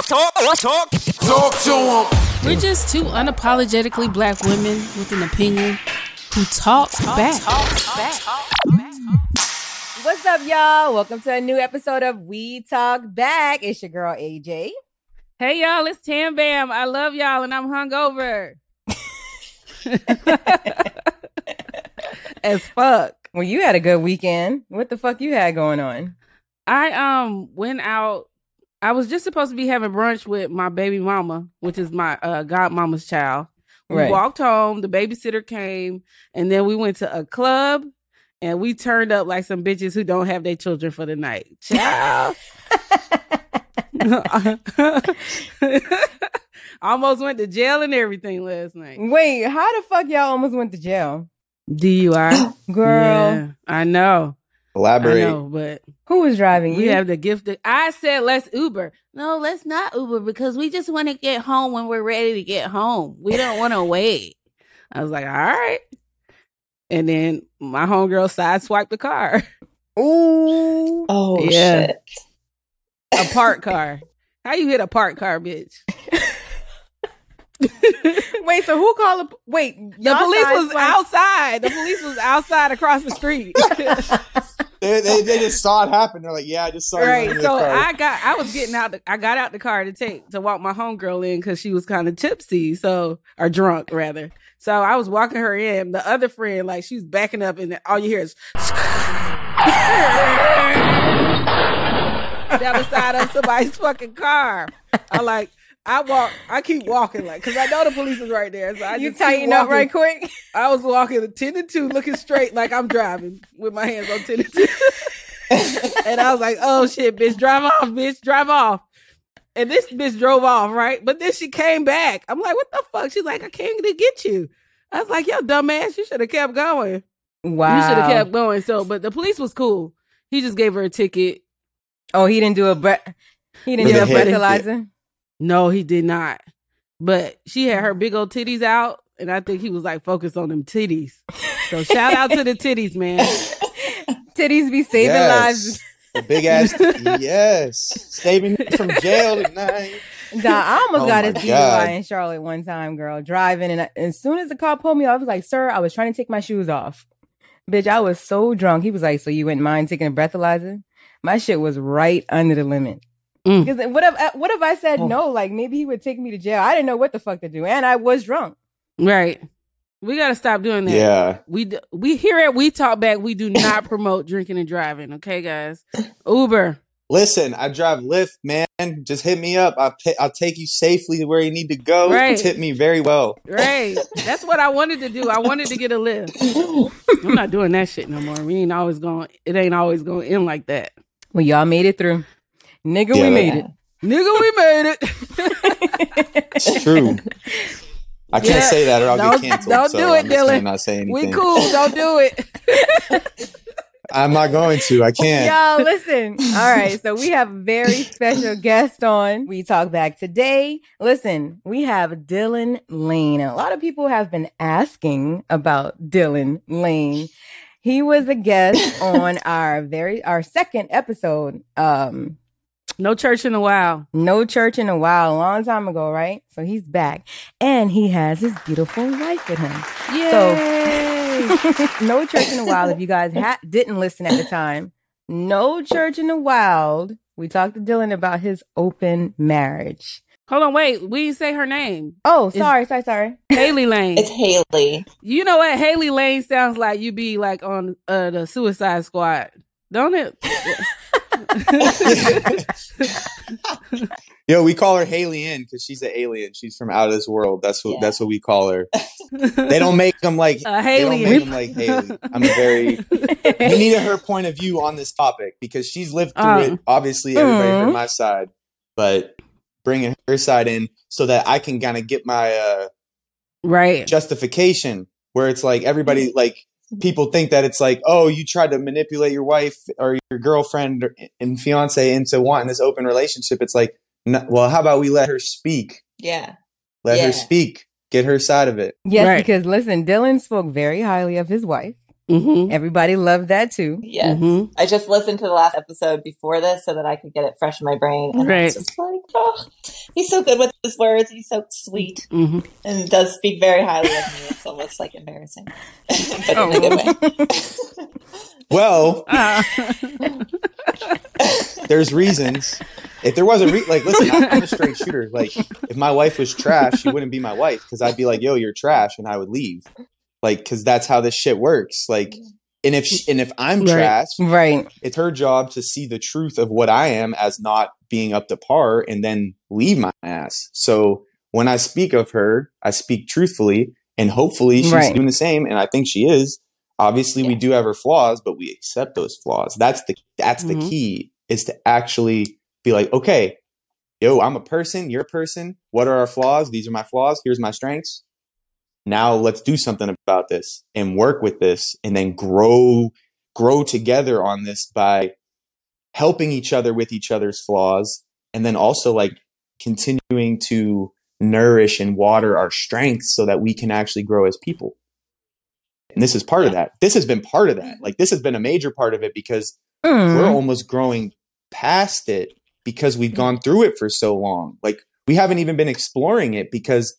Talk to him. We're just two unapologetically black women with an opinion who talk back. What's up, y'all? Welcome to a new episode of We Talk Back. It's your girl, AJ. Hey, y'all, it's Tam Bam. I love y'all, and I'm hungover. As fuck. Well, you had a good weekend. What the fuck you had going on? I went out. I was just supposed to be having brunch with my baby mama, which is my godmama's child. We walked home, the babysitter came, and then we went to a club, and we turned up like some bitches who don't have their children for the night. Child. Almost went to jail and everything last night. Wait, how the fuck y'all almost went to jail? DUI. Girl. Yeah, I know. Elaborate. I know, but who was driving? We You have the gift. I said, let's Uber. No, let's not Uber because we just want to get home when we're ready to get home. We don't want to wait. I was like, all right. And then my homegirl sideswiped the car. Ooh. Oh, yeah. Shit. A parked car. How you hit a parked car, bitch? Wait, so who called the... Wait, the police was outside. The police was outside across the street. They just saw it happen. They're like, yeah, I just saw it. Right. So I got out the car to walk my homegirl in because she was kind of tipsy, or drunk rather. So I was walking her in. The other friend, like, she was backing up, and all you hear is down the side of somebody's fucking car. I keep walking, like, because I know the police is right there. So you tighten up right quick. I was walking 10 and 2, looking straight like I'm driving with my hands on 10 and 2. And I was like, oh shit, bitch, drive off, bitch, drive off. And this bitch drove off, right? But then she came back. I'm like, what the fuck? She's like, I came to get you. I was like, yo, dumbass, you should have kept going. Wow. You should have kept going. So, but the police was cool. He just gave her a ticket. Oh, he didn't do a breathalyzer? No, he did not. But she had her big old titties out, and I think he was like focused on them titties. So shout out to the titties, man. Titties be saving lives. The big ass, yes, saving from jail tonight. I almost got his DUI in Charlotte one time, girl, driving, and as soon as the cop pulled me, I was like, "Sir, I was trying to take my shoes off." Bitch, I was so drunk. He was like, "So you wouldn't mind taking a breathalyzer?" My shit was right under the limit. Because what if I said no? Like, maybe he would take me to jail. I didn't know what the fuck to do, and I was drunk. Right. We got to stop doing that. Yeah. We here at We Talk Back, we do not promote drinking and driving. Okay, guys. Uber. Listen, I drive Lyft, man. Just hit me up. I'll take you safely to where you need to go. Right. Tip me very well. Right. That's what I wanted to do. I wanted to get a Lyft. I'm not doing that shit no more. It ain't always going to end like that. Well, y'all made it through. Nigga, we made it. Nigga, we made it. It's true. I can't say that or I'll get canceled. Don't do it, Dylan. Not say anything. We cool. Don't do it. I'm not going to. I can't. Y'all, listen. All right. So we have a very special guest on We Talk Back today. Listen, we have Dylan Lane. And a lot of people have been asking about Dylan Lane. He was a guest on our second episode. No church in a while. No church in a while, a long time ago, right? So he's back. And he has his beautiful wife with him. Yay! So, No church in a while, if you guys didn't listen at the time. No church in the wild. We talked to Dylan about his open marriage. Hold on, wait. We didn't say her name. Oh, sorry. Haley Lane. It's Haley. You know what? Haley Lane sounds like you be like on the Suicide Squad. Don't it? Yo, we call her Haley in because she's an alien. She's from out of this world. That's what we call her. They don't make them like Haley. They don't make them like Haley. We needed her point of view on this topic because she's lived through it. Obviously, everybody heard my side, but bringing her side in so that I can kind of get my justification where it's like everybody like. People think that it's like, oh, you tried to manipulate your wife or your girlfriend and fiance into wanting this open relationship. It's like, no, well, how about we let her speak? Yeah. Let her speak. Get her side of it. Yes, because listen, Dylan spoke very highly of his wife. Mm-hmm. Everybody loved that too. Yes. Mm-hmm. I just listened to the last episode before this so that I could get it fresh in my brain. And I was just like, oh. He's so good with his words. He's so sweet and does speak very highly of me. It's almost like embarrassing, but in a good way. Well, there's reasons. If there wasn't, listen, I'm a straight shooter. Like, if my wife was trash, she wouldn't be my wife because I'd be like, yo, you're trash, and I would leave. Like, because that's how this shit works. Like, and if I'm trash, right, it's her job to see the truth of what I am as not being up to par and then leave my ass. So when I speak of her, I speak truthfully, and hopefully she's doing the same. And I think she is. Obviously, we do have her flaws, but we accept those flaws. That's the key, is to actually be like, okay, yo, I'm a person, you're a person. What are our flaws? These are my flaws. Here's my strengths. Now let's do something about this and work with this, and then grow together on this by helping each other with each other's flaws. And then also like continuing to nourish and water our strengths so that we can actually grow as people. And this is part of that. This has been part of that. Like, this has been a major part of it because we're almost growing past it because we've gone through it for so long. Like, we haven't even been exploring it because,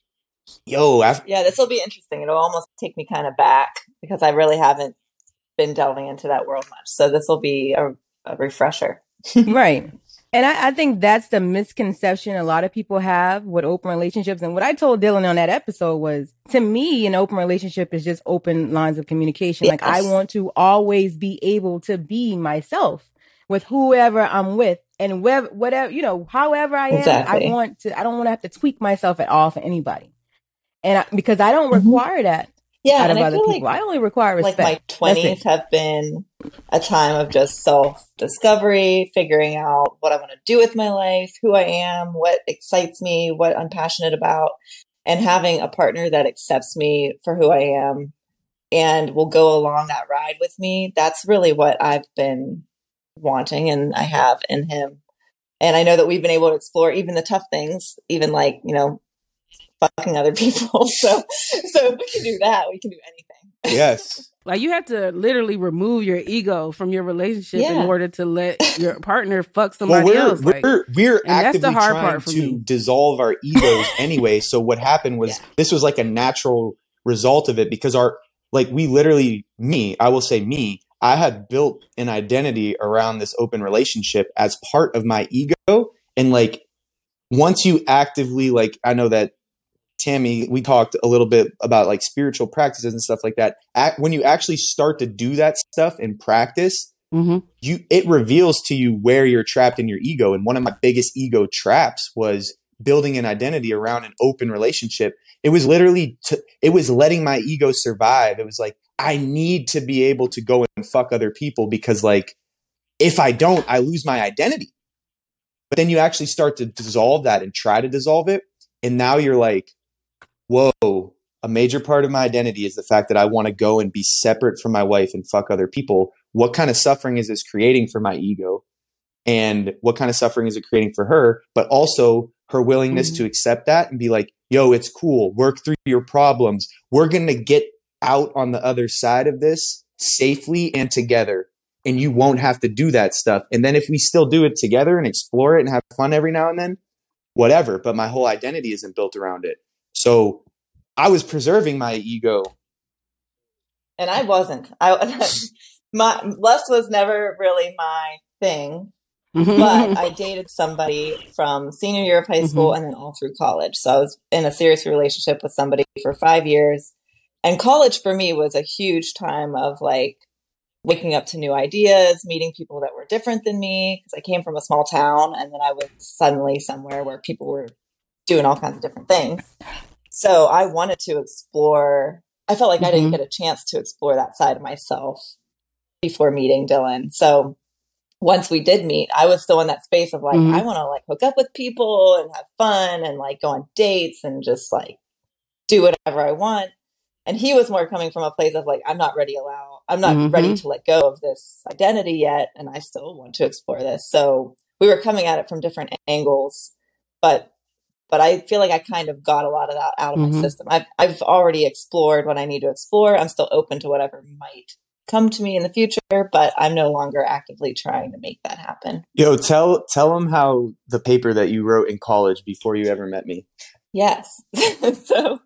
this will be interesting. It'll almost take me kind of back because I really haven't been delving into that world much. So this will be a refresher. Right. And I think that's the misconception a lot of people have with open relationships. And what I told Dylan on that episode was, to me, an open relationship is just open lines of communication. Yes. Like, I want to always be able to be myself with whoever I'm with, and whatever, however I am. Exactly. I don't want to have to tweak myself at all for anybody. And because I don't require that. Yeah, out of other people. Like, I only require respect. Like, my 20s have been a time of just self-discovery, figuring out what I want to do with my life, who I am, what excites me, what I'm passionate about, and having a partner that accepts me for who I am and will go along that ride with me. That's really what I've been wanting, and I have in him. And I know that we've been able to explore even the tough things, even like, fucking other people. So if we can do that, we can do anything. Yes. Like, you have to literally remove your ego from your relationship in order to let your partner fuck somebody else. We're actively trying to dissolve our egos anyway. So what happened was this was like a natural result of it because I had built an identity around this open relationship as part of my ego. And like, once you actively, like, I know that Tammy, we talked a little bit about like spiritual practices and stuff like that. When you actually start to do that stuff in practice, it reveals to you where you're trapped in your ego. And one of my biggest ego traps was building an identity around an open relationship. It was literally, it was letting my ego survive. It was like, I need to be able to go and fuck other people because, like, if I don't, I lose my identity. But then you actually start to dissolve that and try to dissolve it. And now you're like, whoa, a major part of my identity is the fact that I want to go and be separate from my wife and fuck other people. What kind of suffering is this creating for my ego? And what kind of suffering is it creating for her? But also her willingness to accept that and be like, yo, it's cool. Work through your problems. We're going to get out on the other side of this safely and together. And you won't have to do that stuff. And then if we still do it together and explore it and have fun every now and then, whatever. But my whole identity isn't built around it. So I was preserving my ego. And I wasn't. My lust was never really my thing. But I dated somebody from senior year of high school and then all through college. So I was in a serious relationship with somebody for 5 years. And college for me was a huge time of like waking up to new ideas, meeting people that were different than me. Because I came from a small town and then I was suddenly somewhere where people were doing all kinds of different things. So I wanted to explore. I felt like I didn't get a chance to explore that side of myself before meeting Dylan. So once we did meet, I was still in that space of like, I want to like hook up with people and have fun and like go on dates and just like do whatever I want. And he was more coming from a place of like, I'm not ready to let go of this identity yet. And I still want to explore this. So we were coming at it from different angles, but I feel like I kind of got a lot of that out of my system. I've already explored what I need to explore. I'm still open to whatever might come to me in the future, but I'm no longer actively trying to make that happen. Yo, tell them how the paper that you wrote in college before you ever met me. Yes. So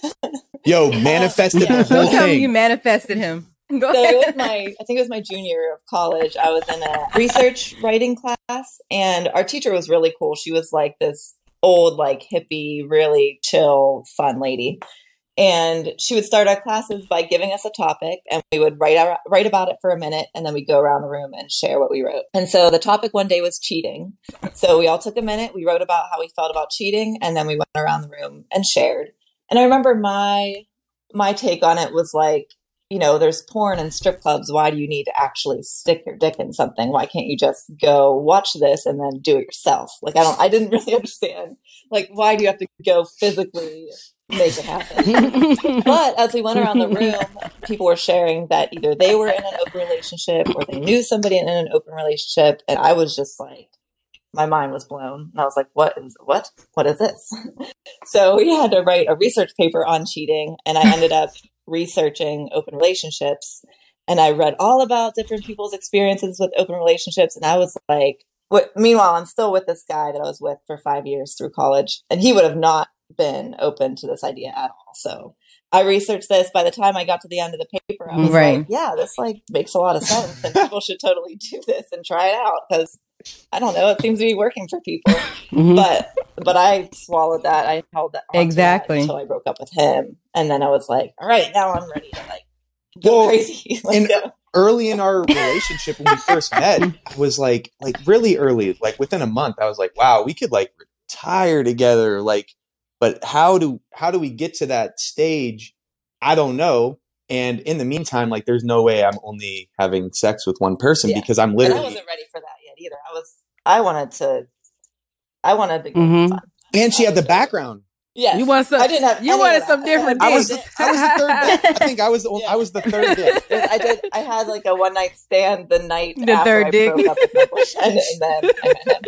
yo, manifested the whole thing. Tell me you manifested him. Go ahead. It was I think it was my junior year of college. I was in a research writing class, and our teacher was really cool. She was like this old, like hippie, really chill, fun lady. And she would start our classes by giving us a topic, and we would write about it for a minute, and then we'd go around the room and share what we wrote. And so the topic one day was cheating. So we all took a minute, we wrote about how we felt about cheating, and then we went around the room and shared. And I remember my take on it was like, you know, there's porn and strip clubs. Why do you need to actually stick your dick in something? Why can't you just go watch this and then do it yourself? Like, I didn't really understand. Like, why do you have to go physically make it happen? But as we went around the room, people were sharing that either they were in an open relationship or they knew somebody in an open relationship. And I was just like, my mind was blown. And I was like, what is this? So we had to write a research paper on cheating. And I ended up researching open relationships, and I read all about different people's experiences with open relationships. And I was like, meanwhile, I'm still with this guy that I was with for 5 years through college, and he would have not been open to this idea at all. So I researched this. By the time I got to the end of the paper, I was like, yeah, this like makes a lot of sense, and people should totally do this and try it out, because I don't know, it seems to be working for people. But I swallowed that. I held that exactly until I broke up with him, and then I was like, all right, now I'm ready to like go crazy. Go. Early in our relationship when we first met, was like really early, like within a month, I was like, wow, we could like retire together. Like, but how do we get to that stage? I don't know. And in the meantime, like, there's no way I'm only having sex with one person, because I'm literally. And I wasn't ready for that yet either. I wanted to go fun. And she had the background. Yes. You wanted some different I was the third. I think I was the third dick. I had like a one night stand the night after I broke up with my boyfriend, and then I met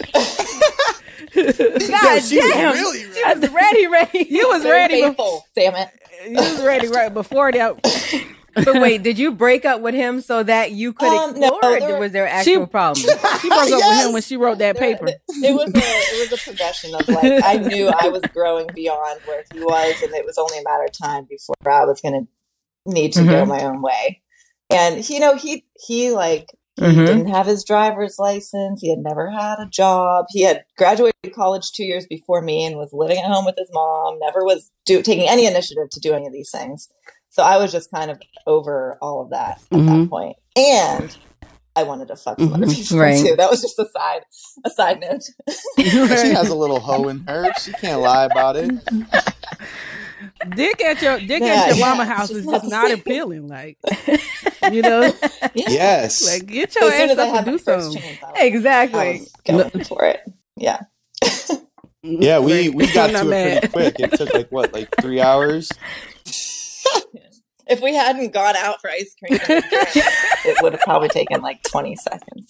him. God damn! She was ready. You was ready. Faithful, damn it. You was ready right before that. But wait, did you break up with him so that you could explore, or was there actual problems? She broke up with him when she wrote that paper. It was a progression of like, I knew I was growing beyond where he was, and it was only a matter of time before I was going to need to go my own way. And you know, he didn't have his driver's license. He had never had a job. He had graduated college 2 years before me and was living at home with his mom. Never was taking any initiative to do any of these things. So I was just kind of over all of that at that point. And I wanted to fuck some other people too. That was just a side note. She has a little hoe in her. She can't lie about it. Dick at your mama house is just not appealing. Like, you know? Yes. Like, get your ass up and do something. Exactly. Going for it. Yeah. Yeah, we got to it pretty quick. It took like 3 hours? If we hadn't gone out for ice cream, it would have probably taken like 20 seconds.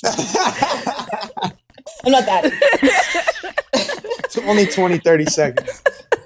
I'm not that. It's only 20, 30 seconds.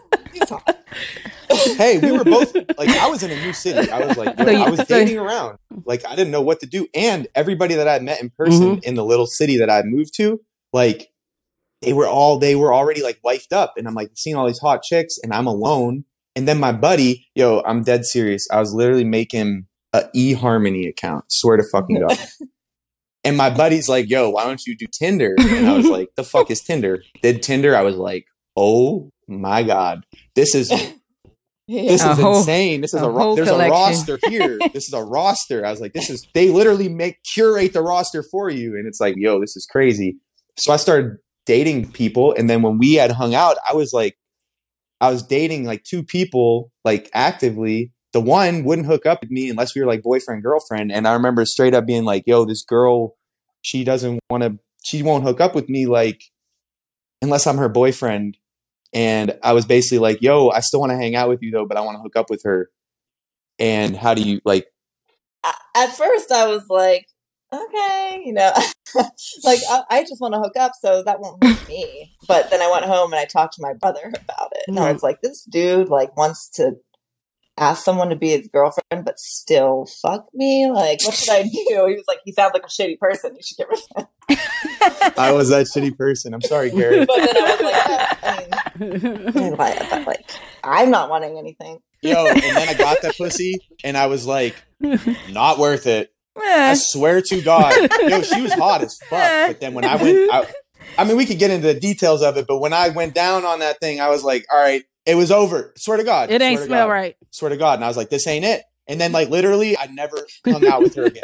Hey, we were both like, I was in a new city. I was like, I was dating around. Like, I didn't know what to do. And everybody that I met in person in the little city that I moved to, like, they were already like wifed up. And I'm like seeing all these hot chicks, and I'm alone. And then my buddy, I'm dead serious. I was literally making an eHarmony account. Swear to fucking God. And my buddy's like, yo, why don't you do Tinder? And I was like, the fuck is Tinder? Did Tinder. I was like, oh my God. This is insane. This is there's collection. A roster here. This is a roster. I was like, they literally curate the roster for you. And it's like, yo, this is crazy. So I started dating people. And then when we had hung out, I was dating like two people, like actively. The one wouldn't hook up with me unless we were like boyfriend, girlfriend. And I remember straight up being like, yo, this girl, she won't hook up with me, like, unless I'm her boyfriend. And I was basically like, yo, I still want to hang out with you though, but I want to hook up with her. And how do you like? At first I was like, okay, like I just want to hook up, so that won't hurt me. But then I went home and I talked to my brother about it, and I was like, this dude like wants to ask someone to be his girlfriend, but still fuck me? Like, what should I do? He was like, he sounds like a shitty person. You should get rid of him. I was that shitty person. I'm sorry, Gary. But then I was like, but I'm not wanting anything. Yo, and then I got that pussy, and I was like, not worth it. I swear to God. Yo, she was hot as fuck. But then when I went out, I mean, we could get into the details of it, but when I went down on that thing, I was like, all right, it was over. Swear to God. It ain't smell right. Swear to God. And I was like, this ain't it. And then like literally, I never hung out with her again.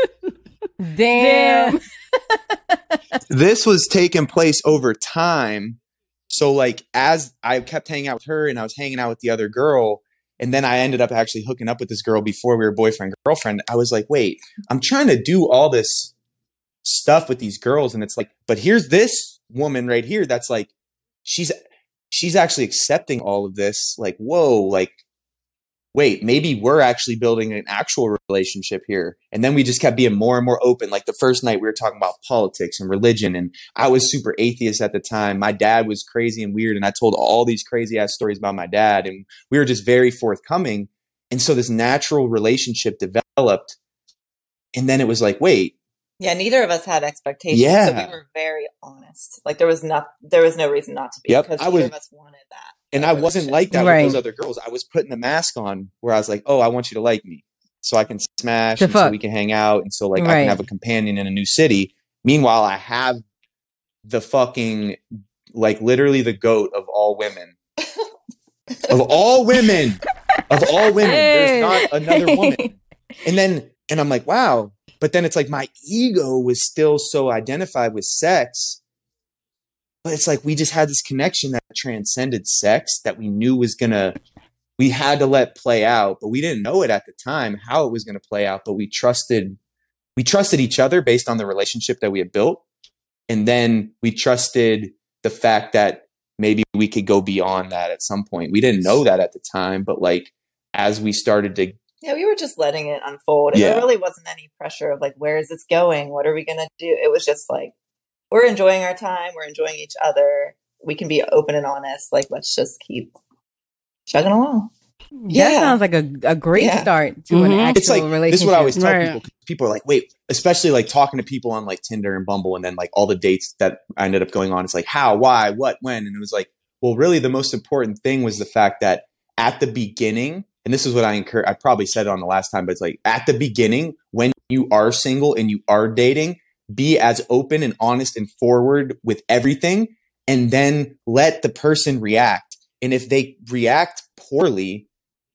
Damn. This was taking place over time. So like, as I kept hanging out with her and I was hanging out with the other girl, and then I ended up actually hooking up with this girl before we were boyfriend, girlfriend. I was like, wait, I'm trying to do all this stuff with these girls. And it's like, but here's this woman right here. That's like, she's actually accepting all of this. Like, whoa, like, wait, maybe we're actually building an actual relationship here. And then we just kept being more and more open. Like the first night we were talking about politics and religion. And I was super atheist at the time. My dad was crazy and weird. And I told all these crazy ass stories about my dad. And we were just very forthcoming. And so this natural relationship developed. And then it was like, wait. Yeah, neither of us had expectations. Yeah. So we were very honest. Like there was no reason not to be, because neither of us wanted that. And I wasn't like that with those other girls. I was putting the mask on where I was like, oh, I want you to like me so I can smash and so we can hang out. And so like I can have a companion in a new city. Meanwhile, I have the fucking, like literally the GOAT of all women. Of all women. Of all women. There's not another woman. And I'm like, wow. But then it's like my ego was still so identified with sex. But it's like we just had this connection that transcended sex that we knew we had to let play out, but we didn't know it at the time how it was going to play out. But we trusted each other based on the relationship that we had built. And then we trusted the fact that maybe we could go beyond that at some point. We didn't know that at the time, but like as we started to. Yeah, we were just letting it unfold. And there really wasn't any pressure of like, where is this going? What are we going to do? It was just like, we're enjoying our time. We're enjoying each other. We can be open and honest. Like, let's just keep chugging along. That sounds like a great start to an actual relationship. This is what I always tell people. People are like, wait, especially like talking to people on like Tinder and Bumble, and then like all the dates that I ended up going on. It's like, how, why, what, when? And it was like, well, really the most important thing was the fact that at the beginning, and this is what I encourage, I probably said it on the last time, but it's like at the beginning, when you are single and you are dating, be as open and honest and forward with everything, and then let the person react. And if they react poorly,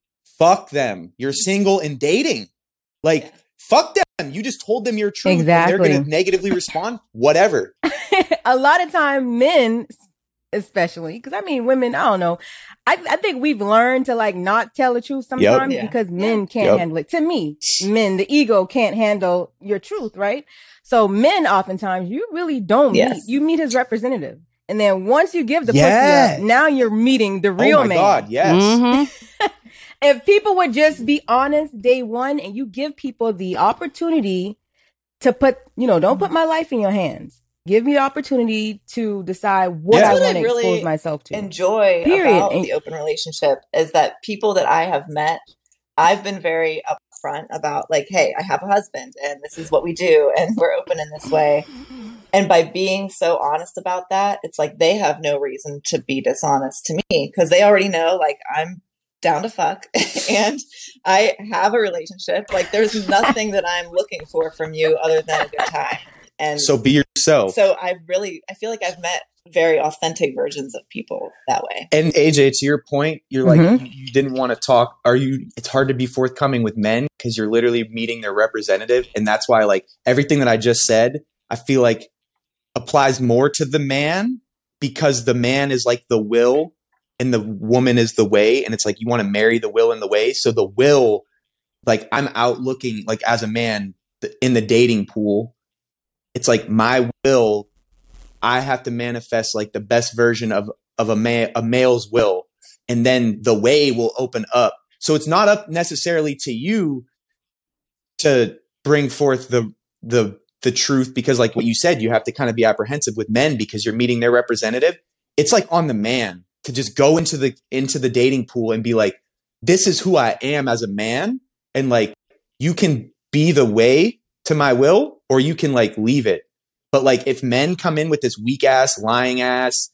fuck them. You're single and dating. Like, fuck them. You just told them your truth. Exactly. And they're going to negatively respond. Whatever. A lot of time, men, especially, because I mean, women, I don't know. I think we've learned to like not tell the truth sometimes because men can't handle it. To me, men, the ego can't handle your truth, right? So men, oftentimes, you really don't meet. You meet his representative. And then once you give the pussy up, now you're meeting the real man. Oh my God, yes. If people would just be honest day one and you give people the opportunity to put, don't put my life in your hands. Give me the opportunity to decide what I want to expose myself to. Enjoy about the open relationship is that people that I have met, I've been very upfront about like, hey, I have a husband and this is what we do and we're open in this way. And by being so honest about that, it's like they have no reason to be dishonest to me because they already know like I'm down to fuck and I have a relationship. Like there's nothing that I'm looking for from you other than a good time. And so be yourself. So I feel like I've met very authentic versions of people that way. And AJ, to your point, you're like, you didn't want to talk. It's hard to be forthcoming with men because you're literally meeting their representative. And that's why like everything that I just said, I feel like applies more to the man because the man is like the will and the woman is the way. And it's like, you want to marry the will and the way. So the will, like I'm out looking like as a man in the dating pool. It's like my will, I have to manifest like the best version of a male's will. And then the way will open up. So it's not up necessarily to you to bring forth the truth because like what you said, you have to kind of be apprehensive with men because you're meeting their representative. It's like on the man to just go into the dating pool and be like, this is who I am as a man. And like, you can be the way to my will, or you can like leave it. But like, if men come in with this weak ass, lying ass,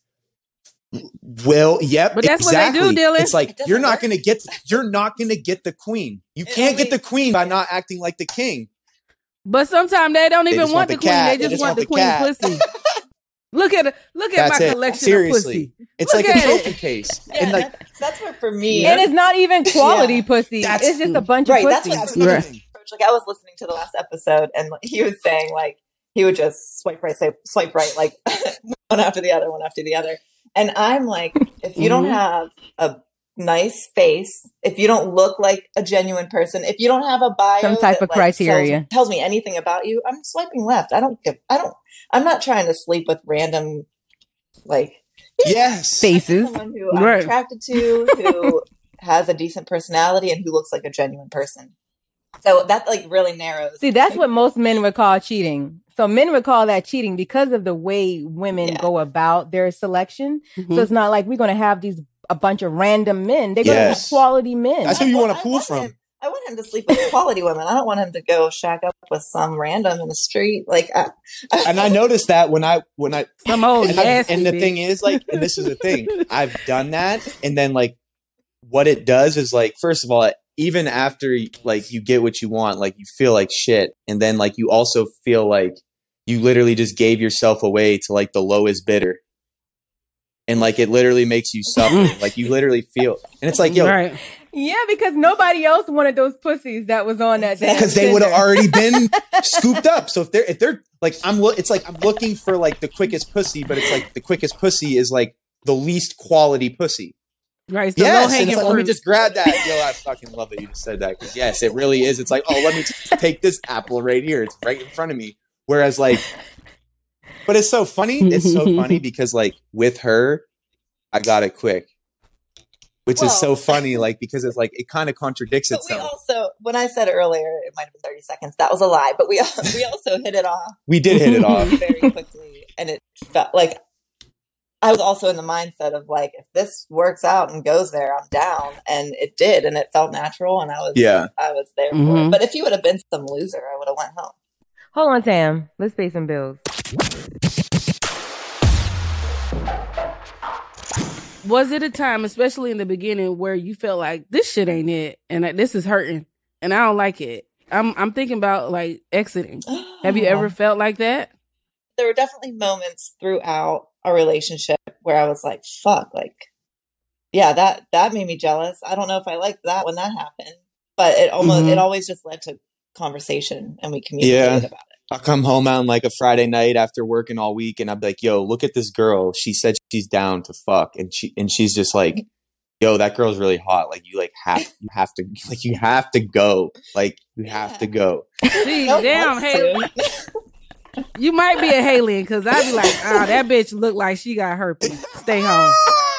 but that's exactly what they do, Dylan. It's like, you're not going to get the queen. You can't get the queen by not acting like the king. But sometimes they don't even want the queen. They just want the queen pussy. Look at my collection Seriously. of pussy. It's like a trophy case. Yeah, and like that's what for me. And it's not even quality pussy. It's just a bunch of pussy. That's what I was thinking. Like, I was listening to the last episode, and he was saying like he would just swipe right, like one after the other. And I'm like, if you don't have a nice face, if you don't look like a genuine person, if you don't have a bio, some type of criteria tells me anything about you, I'm swiping left. I'm not trying to sleep with random faces. Someone who I'm attracted to, who has a decent personality and who looks like a genuine person. So that like really narrows. See, that's what most men would call cheating. So men would call that cheating because of the way women go about their selection. Mm-hmm. So it's not like we're going to have a bunch of random men. They're going to be quality men. That's who you want to pull from. I want him to sleep with quality women. I don't want him to go shack up with some random in the street. And I noticed that when I some old and the thing is like, and this is the thing, I've done that, and then like what it does is like, first of all, even after like you get what you want, like you feel like shit, and then like you also feel like you literally just gave yourself away to like the lowest bidder, and like it literally makes you suffer. Like you literally feel, and it's like, yo. Right. Yeah, because nobody else wanted those pussies that was on that day. Because they would have already been scooped up. So if they're like, it's like I'm looking for like the quickest pussy, but it's like the quickest pussy is like the least quality pussy. Right. So yes, and it's like, let me just grab that. Yo, I fucking love that you just said that, because yes, it really is. It's like, oh, let me take this apple right here. It's right in front of me. Whereas like, but it's so funny. It's so funny because like with her, I got it quick. Which is so funny, like, because it's like, it kind of contradicts itself. We also, when I said earlier, it might have been 30 seconds, that was a lie, but we also hit it off. We did hit it off. Very quickly. And it felt like, I was also in the mindset of like, if this works out and goes there, I'm down. And it did. And it felt natural. And I was there for it. But if you would have been some loser, I would have went home. Hold on, Tam. Let's pay some bills. Was it a time, especially in the beginning, where you felt like this shit ain't it, and that this is hurting, and I don't like it? I'm thinking about like exiting. Have you ever felt like that? There were definitely moments throughout our relationship where I was like, "Fuck!" Like, yeah, that made me jealous. I don't know if I liked that when that happened, but it always just led to conversation, and we communicated about it. I'll come home on like a Friday night after working all week, and I'll be like, yo, look at this girl. She said she's down to fuck. And she's just like, yo, that girl's really hot. Like you have to go. Like you have to go. See, damn, Haley. You might be a Haley, because I'd be like, that bitch look like she got herpes. Stay home.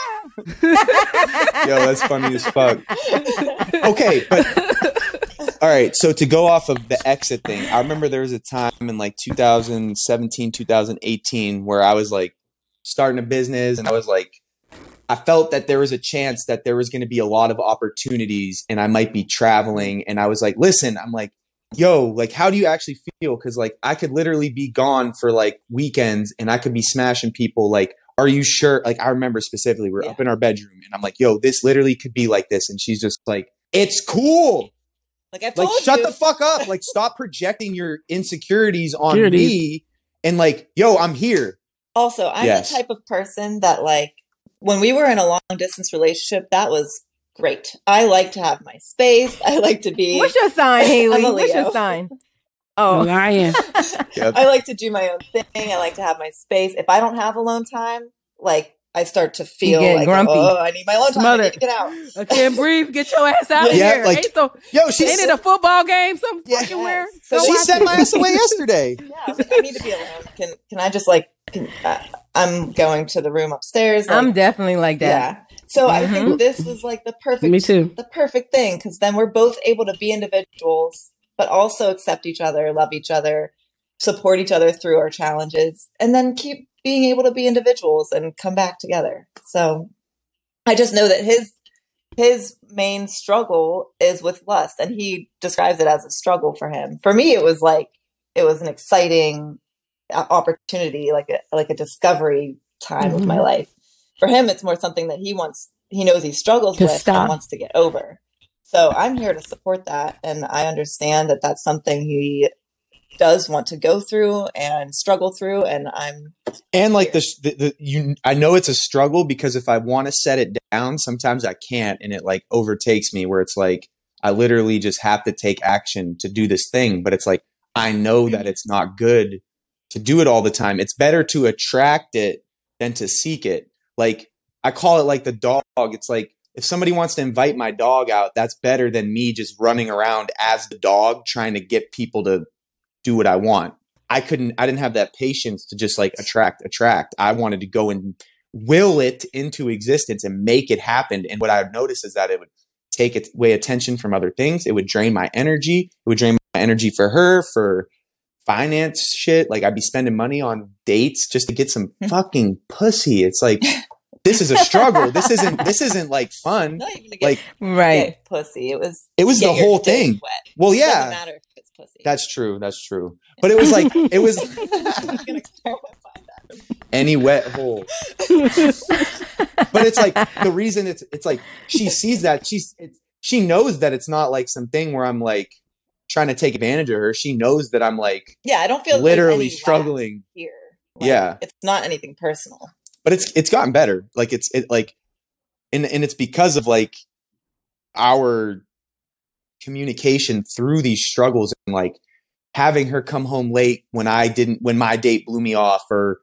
Yo, that's funny as fuck. Okay, but all right, so to go off of the exit thing, I remember there was a time in like 2017, 2018 where I was like starting a business, and I was like, I felt that there was a chance that there was going to be a lot of opportunities and I might be traveling. And I was like, listen, I'm like, yo, like, how do you actually feel? Because like I could literally be gone for like weekends and I could be smashing people. Like, are you sure? Like, I remember specifically, we're up in our bedroom and I'm like, yo, this literally could be like this. And she's just like, it's cool. Like, I told shut the fuck up. Like, stop projecting your insecurities on me. And like, yo, I'm here. Also, I'm the type of person that like, when we were in a long distance relationship, that was great. I like to have my space. I like to be. What's your sign, Haley? What's your sign? Oh, lion. I like to do my own thing. I like to have my space. If I don't have alone time, like, I start to feel like, grumpy. Oh, I need my alone time. I need to get out. I can't breathe. Get your ass out of here. Like, ain't it a football game? Some fucking where? So she sent my ass away yesterday. Yeah, I was like, I need to be alone. Can I just like? I'm going to the room upstairs. Like, I'm definitely like that. Yeah. So I think this was like the perfect. Me too. The perfect thing, because then we're both able to be individuals, but also accept each other, love each other, support each other through our challenges, and then keep being able to be individuals and come back together. So I just know that his main struggle is with lust, and he describes it as a struggle for him. For me, it was an exciting opportunity, like a discovery time of my life. For him, it's more something that he knows he struggles with and wants to get over. So I'm here to support that. And I understand that that's something he does want to go through and struggle through. And like I know it's a struggle, because if I want to set it down, sometimes I can't. And it like overtakes me, where it's like, I literally just have to take action to do this thing. But it's like, I know that it's not good to do it all the time. It's better to attract it than to seek it. Like, I call it like the dog. It's like, if somebody wants to invite my dog out, that's better than me just running around as the dog trying to get people to do what I want. I didn't have that patience to just like attract. I wanted to go and will it into existence and make it happen. And what I've noticed is that it would take away attention from other things. It would drain my energy. It would drain my energy for her, for finance shit. Like, I'd be spending money on dates just to get some fucking pussy. It's like, this is a struggle. This isn't like fun. Like, right. Pussy. It was the whole thing. Wet. Well, yeah. It doesn't matter if it's pussy. That's true. But it was like, it was any wet hole. But it's like, the reason it's like, she sees that she knows that it's not like something where I'm like trying to take advantage of her. She knows that I'm like, I don't feel literally struggling here. Like, it's not anything personal. But it's gotten better. Like, and it's because of like our communication through these struggles, and like having her come home late when my date blew me off, or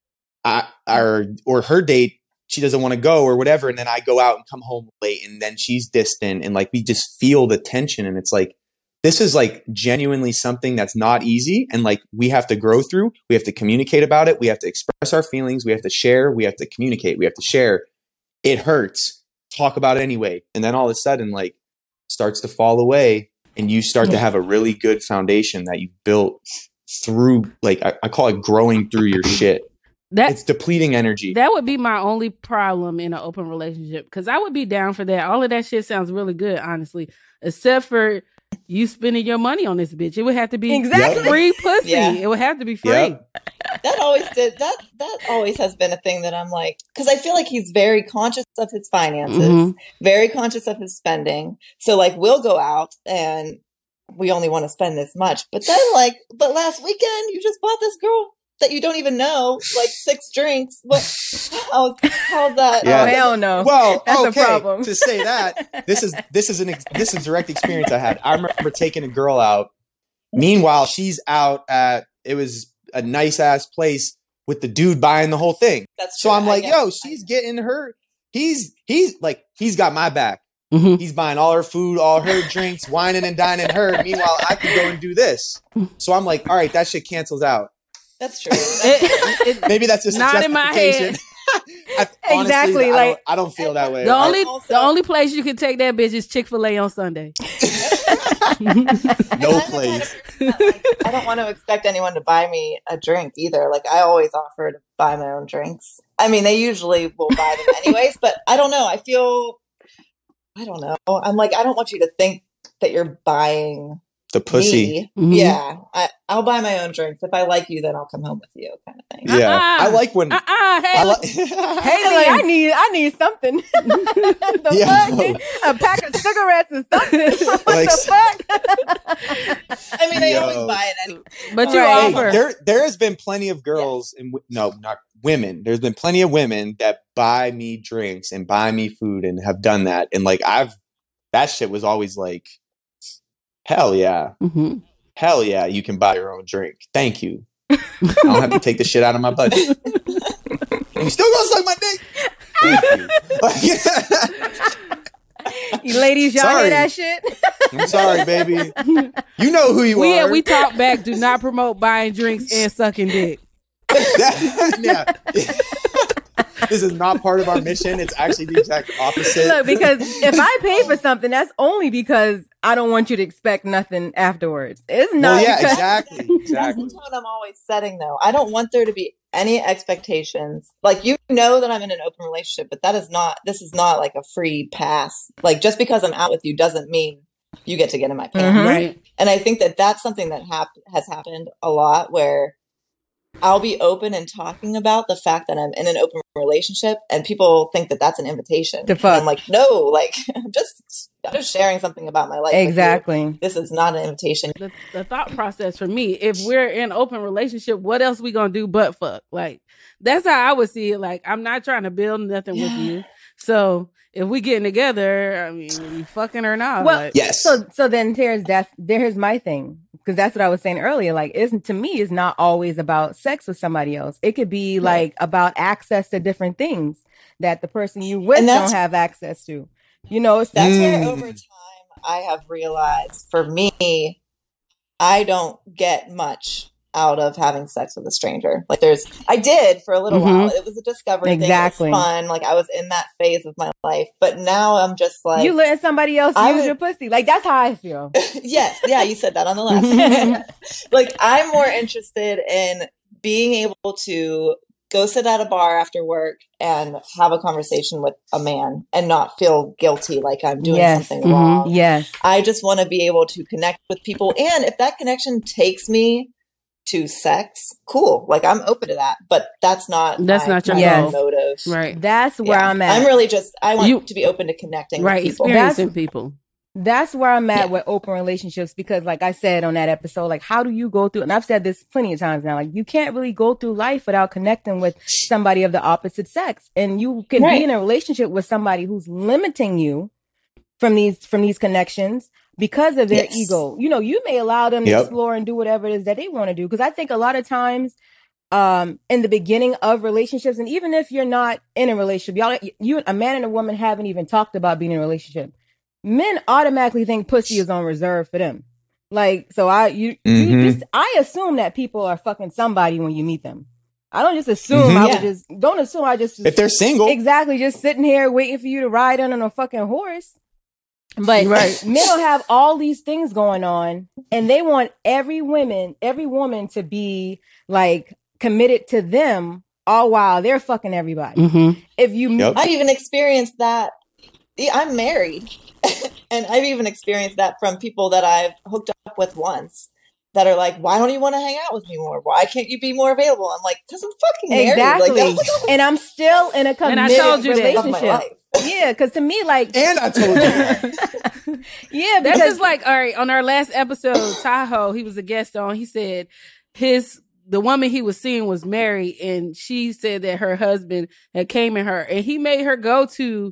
her date, she doesn't want to go or whatever. And then I go out and come home late, and then she's distant, and like, we just feel the tension. And it's like, this is like genuinely something that's not easy. And like, we have to grow through, we have to communicate about it. We have to express our feelings. We have to share, we have to communicate, we have to share. It hurts. Talk about it anyway. And then all of a sudden, like, starts to fall away, and you start to have a really good foundation that you built through, like, I call it growing through your shit. It's depleting energy. That would be my only problem in an open relationship, because I would be down for that. All of that shit sounds really good, honestly, except for you spending your money on this bitch. It would have to be free pussy. Yeah. It would have to be free. Yep. That always has been a thing that I'm like, because I feel like he's very conscious of his finances, very conscious of his spending. So like, we'll go out and we only want to spend this much. But then but last weekend you just bought this girl that you don't even know like 6 drinks. How's that? Yeah. Oh, hell no. Well, that's okay, a problem. To say that, this is direct experience I had. I remember taking a girl out. Meanwhile, she's out it was a nice ass place with the dude buying the whole thing. That's so true. I'm like, she's getting her. He's got my back. Mm-hmm. He's buying all her food, all her drinks, whining and dining her. Meanwhile, I could go and do this. So I'm like, all right, that shit cancels out. That's true. Maybe that's just not in my head. Honestly, exactly. I don't feel that way. The only place you can take that bitch is Chick-fil-A on Sunday. No place. I don't want to expect anyone to buy me a drink either. Like, I always offer to buy my own drinks. I mean, they usually will buy them anyways, but I don't know. I don't know. I'm like, I don't want you to think that you're buying the pussy. Mm-hmm. Yeah. I'll buy my own drinks. If I like you, then I'll come home with you, kind of thing. Yeah. I like when Haley, I need something. A pack of cigarettes and something. What the fuck? I mean, they always buy it anyway. But you offer. There has been plenty of girls not women. There's been plenty of women that buy me drinks and buy me food and have done that. And like, that shit was always like, hell yeah. Mm-hmm. Hell yeah, you can buy your own drink. Thank you. I don't have to take the shit out of my budget. And you still gonna suck my dick? Thank you. You ladies, y'all hear that shit? I'm sorry, baby. You know who you are. Yeah, we talk back. Do not promote buying drinks and sucking dick. Yeah. This is not part of our mission. It's actually the exact opposite. Look, because if I pay for something, that's only because I don't want you to expect nothing afterwards. It's not. Well, yeah, exactly. That's the tone I'm always setting, though. I don't want there to be any expectations. Like, you know that I'm in an open relationship, but this is not like a free pass. Like, just because I'm out with you doesn't mean you get to get in my pants. Right. And I think that that's something that has happened a lot, where I'll be open and talking about the fact that I'm in an open relationship, and people think that that's an invitation. The fuck? And I'm like, no, like, I'm just sharing something about my life. Exactly. This is not an invitation. The thought process for me, if we're in an open relationship, what else we gonna do but fuck? Like, that's how I would see it. Like, I'm not trying to build nothing with you. So if we getting together, I mean, are we fucking or not? Well, like, yes. So then here's my thing. Because that's what I was saying earlier. Like, to me, it's not always about sex with somebody else. It could be like about access to different things that the person you with don't have access to. You know, that's where over time I have realized, for me, I don't get much out of having sex with a stranger. Like, I did for a little while. It was a discovery thing. It was fun. Like, I was in that phase of my life. But now I'm just like, you letting somebody else use your pussy. Like, that's how I feel. Yes. Yeah, you said that on the last. Like, I'm more interested in being able to go sit at a bar after work and have a conversation with a man and not feel guilty like I'm doing something wrong. Yes. I just want to be able to connect with people. And if that connection takes me to sex, cool. Like, I'm open to that, but that's not your motive. Right. That's where I'm at. I'm really I want to be open to connecting with people. Experiencing people. That's where I'm at with open relationships, because like I said on that episode, like, how do you go through, and I've said this plenty of times now, like, you can't really go through life without connecting with somebody of the opposite sex. And you can be in a relationship with somebody who's limiting you from these connections because of their ego. You know, you may allow them to explore and do whatever it is that they want to do. Because I think a lot of times in the beginning of relationships, and even if you're not in a relationship, a man and a woman haven't even talked about being in a relationship, men automatically think pussy is on reserve for them. Like, so I assume that people are fucking somebody when you meet them. I don't just assume. Don't assume. If they're single, exactly, just sitting here waiting for you to ride on a fucking horse. But men will have all these things going on, and they want every woman to be like committed to them, all while they're fucking everybody. If you, I've even experienced that. I'm married, and I've even experienced that from people that I've hooked up with once, that are like, why don't you want to hang out with me more? Why can't you be more available? I'm like, because I'm fucking married. Exactly. Like, and I'm still in a committed relationship. Yeah, because to me, like... And I told you. Yeah, because... That's just like, all right, on our last episode, Tahoe, he was a guest on, he said the woman he was seeing was married, and she said that her husband had came in her, and he made her go to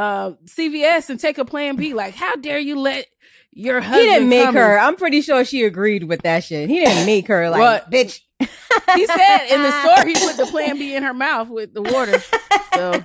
CVS and take a Plan B. Like, how dare you let your husband He didn't make her. I'm pretty sure she agreed with that shit. He didn't make her, like, bitch. He said in the store he put the Plan B in her mouth with the water. So...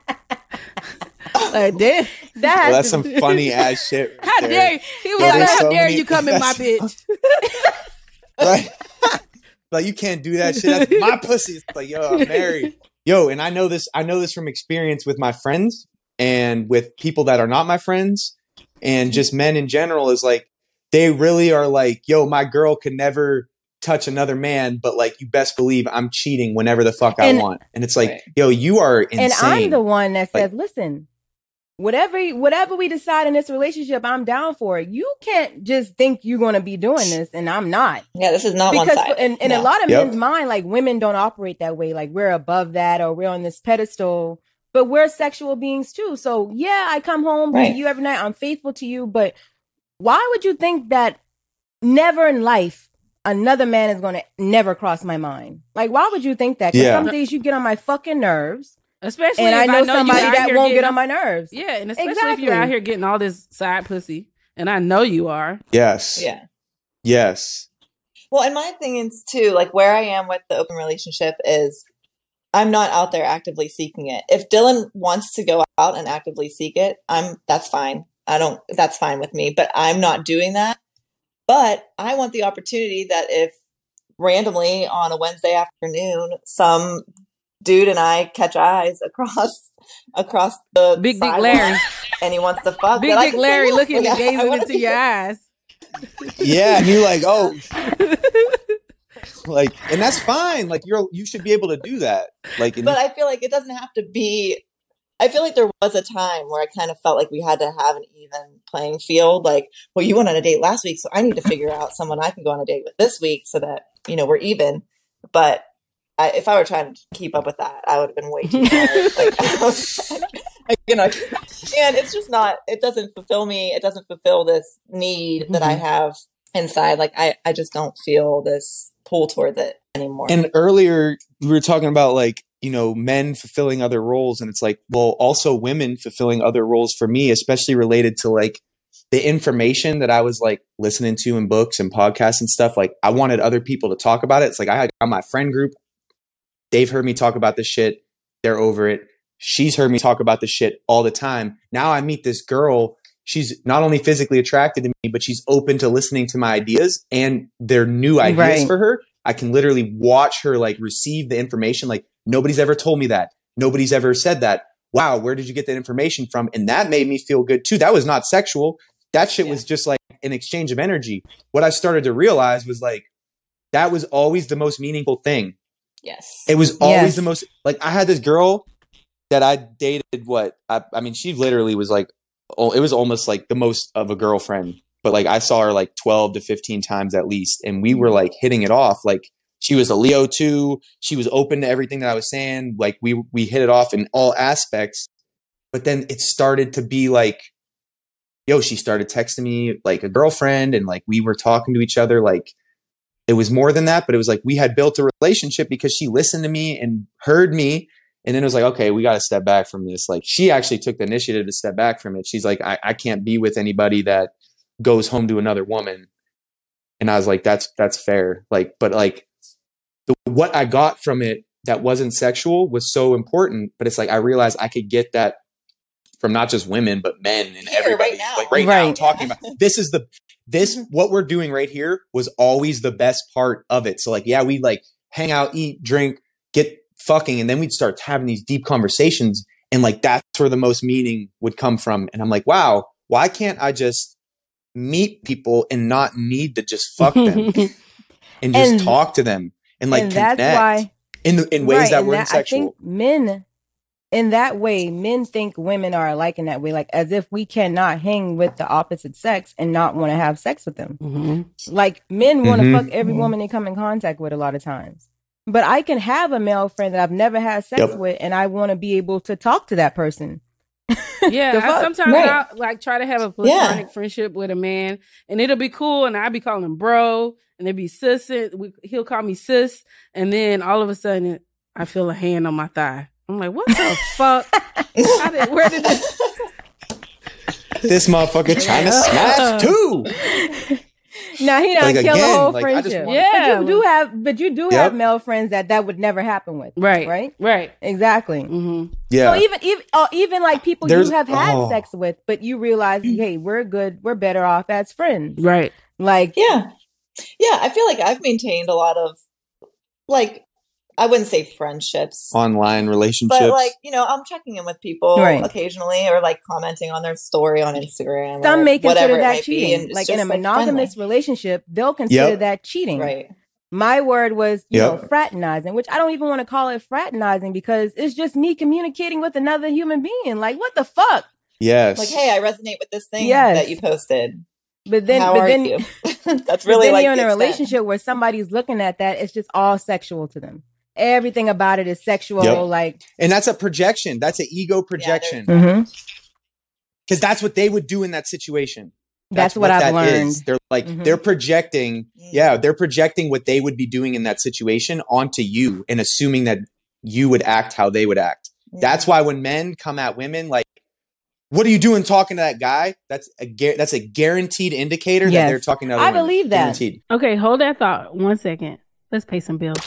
Like, that's some funny ass shit. Right, how dare you? He was like, how dare you come in my bitch? Right? Like, you can't do that shit. That's my pussy. It's like, yo, I'm married. Yo, and I know this from experience with my friends and with people that are not my friends, and just men in general, is like, they really are like, yo, my girl could never touch another man, but like, you best believe I'm cheating whenever the fuck I want. And it's like, yo, you are insane. And I'm the one that says, listen, whatever we decide in this relationship, I'm down for it. You can't just think you're going to be doing this, and I'm not. Yeah, this is not one side. In a lot of men's mind, like, women don't operate that way. Like, we're above that, or we're on this pedestal, but we're sexual beings too. So yeah, I come home to you every night. I'm faithful to you, but why would you think that never in life another man is going to never cross my mind? Like, why would you think that? Because some days you get on my fucking nerves. Especially and if I know somebody that won't get on my nerves. Yeah, and especially if you're out here getting all this side pussy, and I know you are. Yes. Yeah. Yes. Well, and my thing is too, like, where I am with the open relationship is I'm not out there actively seeking it. If Dylan wants to go out and actively seek it, that's fine. That's fine with me, but I'm not doing that. But I want the opportunity that if randomly on a Wednesday afternoon, some dude and I catch eyes across the Big Dick Larry, and he wants to fuck. Big Dick Larry looking and gazing into your eyes. Yeah, and you're like, oh. Like, and that's fine. Like you should be able to do that. Like, but I feel like it doesn't have to be. I feel like there was a time where I kind of felt like we had to have an even playing field. Like, well, you went on a date last week, so I need to figure out someone I can go on a date with this week so that, we're even. But if I were trying to keep up with that, I would have been way too tired. And it's just not, it doesn't fulfill me. It doesn't fulfill this need that I have inside. Like, I just don't feel this pull towards it anymore. And earlier we were talking about like, men fulfilling other roles. And it's like, well, also women fulfilling other roles for me, especially related to like the information that I was like listening to in books and podcasts and stuff. Like I wanted other people to talk about it. It's like I got my friend group. They've heard me talk about this shit. They're over it. She's heard me talk about this shit all the time. Now I meet this girl. She's not only physically attracted to me, but she's open to listening to my ideas and they're new ideas for her. I can literally watch her like receive the information. Like nobody's ever told me that. Nobody's ever said that. Wow, where did you get that information from? And that made me feel good too. That was not sexual. That shit was just like an exchange of energy. What I started to realize was like, that was always the most meaningful thing. Yes. It was always the most, like I had this girl that I dated I mean, she literally was like, it was almost like the most of a girlfriend, but like I saw her like 12 to 15 times at least. And we were like hitting it off. Like she was a Leo too. She was open to everything that I was saying. Like we hit it off in all aspects, but then it started to be like, she started texting me like a girlfriend and like we were talking to each other. Like it was more than that, but it was like we had built a relationship because she listened to me and heard me. And then it was like, okay, we got to step back from this. Like she actually took the initiative to step back from it. She's like, I can't be with anybody that goes home to another woman. And I was like, that's fair. Like, but like what I got from it that wasn't sexual was so important. But it's like, I realized I could get that from not just women, but men and everybody. Right now I'm talking about what we're doing right here was always the best part of it. So like, yeah, we like hang out, eat, drink, get fucking, and then we'd start having these deep conversations. And like, that's where the most meaning would come from. And I'm like, wow, why can't I just meet people and not need to just fuck them and just talk to them and like connect in ways that weren't sexual? I think men, in that way, men think women are alike in that way, like as if we cannot hang with the opposite sex and not want to have sex with them. Mm-hmm. Like men want to fuck every woman they come in contact with a lot of times. But I can have a male friend that I've never had sex with, and I want to be able to talk to that person. Yeah, sometimes I like try to have a platonic friendship with a man, and it'll be cool, and I'll be calling him bro, and it'll be sis. He'll call me sis, and then all of a sudden, I feel a hand on my thigh. I'm like, what the fuck? Where did this? This motherfucker trying to smash too. Now he don't kill a whole friendship. But you do have male friends that would never happen with. Right. Exactly. Mm-hmm. Yeah. So even like people you have had sex with, but you realize, hey, we're good. We're better off as friends. Right. Like, yeah. I feel like I've maintained a lot of like, I wouldn't say friendships, online relationships, but like, I'm checking in with people occasionally or like commenting on their story on Instagram. Some may consider that cheating. Like in a monogamous relationship, they'll consider that cheating. Right. My word was, fraternizing, which I don't even want to call it fraternizing because it's just me communicating with another human being. Like, what the fuck? Yes. Like, hey, I resonate with this thing that you posted. But then, how are you? That's really then like you're in a relationship where somebody's looking at that. It's just all sexual to them. Everything about it is sexual, like, and that's a projection. That's an ego projection. Because that's what they would do in that situation. That's what I've learned. They're like they're projecting. Yeah, they're projecting what they would be doing in that situation onto you, and assuming that you would act how they would act. That's why when men come at women, like, "What are you doing talking to that guy?" That's a guaranteed indicator that they're talking to other women. I believe that. Guaranteed. Okay, hold that thought 1 second. Let's pay some bills.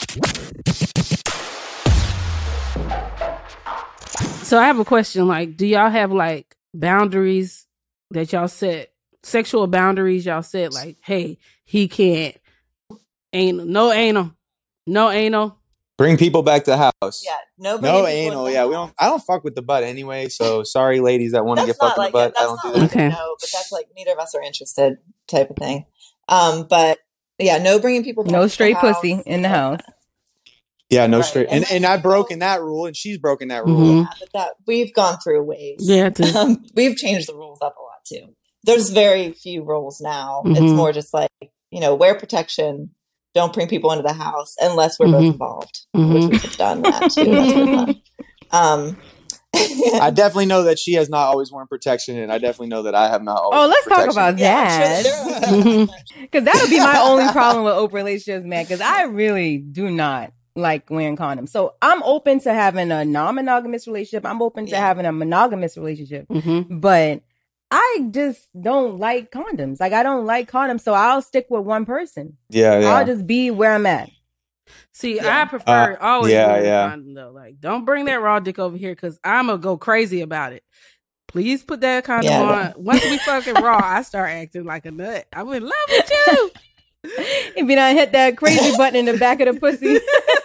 So I have a question. Like, do y'all have like boundaries that y'all set? Sexual boundaries y'all set? Like, hey, he can't. No anal. Bring people back to the house. Yeah, no anal. Yeah, I don't fuck with the butt anyway. So sorry, ladies that want to get fucked in the butt. I don't do that. No, but that's like neither of us are interested type of thing. But no bringing people. No straight pussy in the house. Yeah, no straight. And I've broken that rule, and she's broken that rule. Yeah, but we've gone through ways. Yeah, we've changed the rules up a lot too. There's very few rules now. It's more just like, wear protection. Don't bring people into the house unless we're both involved, which we've done that too. That's been fun. I definitely know that she has not always worn protection, and I definitely know that I have not always. Oh, let's talk about that. Because that would be my only problem with open relationships, man. Because I really do not like wearing condoms. So I'm open to having a non-monogamous relationship. I'm open to having a monogamous relationship. But I just don't like condoms. Like, I don't like condoms, so I'll stick with one person. Yeah. I'll just be where I'm at. See, I prefer always wearing a condom, though. Like, don't bring that raw dick over here, because I'm going to go crazy about it. Please put that condom on. Once we fucking raw, I start acting like a nut. I'm in love with you. If you don't hit that crazy button in the back of the pussy.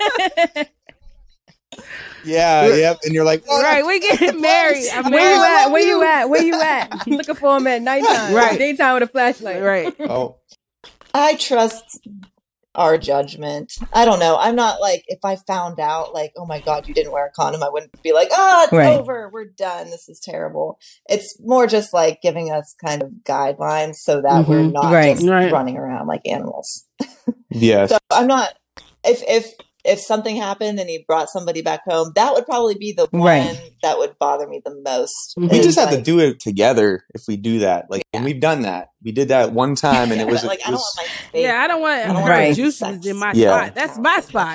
Yep. And you're like, right, we getting married. Where you at? I'm looking for him at nighttime. Right. Daytime with a flashlight. Right. Oh. I trust our judgment. I don't know. I'm not like, if I found out like, oh my God, you didn't wear a condom, I wouldn't be like, it's over. We're done. This is terrible. It's more just like giving us kind of guidelines so that we're not just running around like animals. Yes. So I'm not, if something happened and he brought somebody back home, that would probably be the one that would bother me the most. We just have to do it together if we do that. Like, and we've done that. We did that one time, and it was like, I don't want my space. I don't want juices in my spot. That's my spot.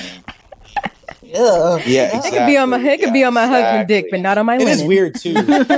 Yeah, exactly. It could be on my husband's dick, but not on my. It is weird too.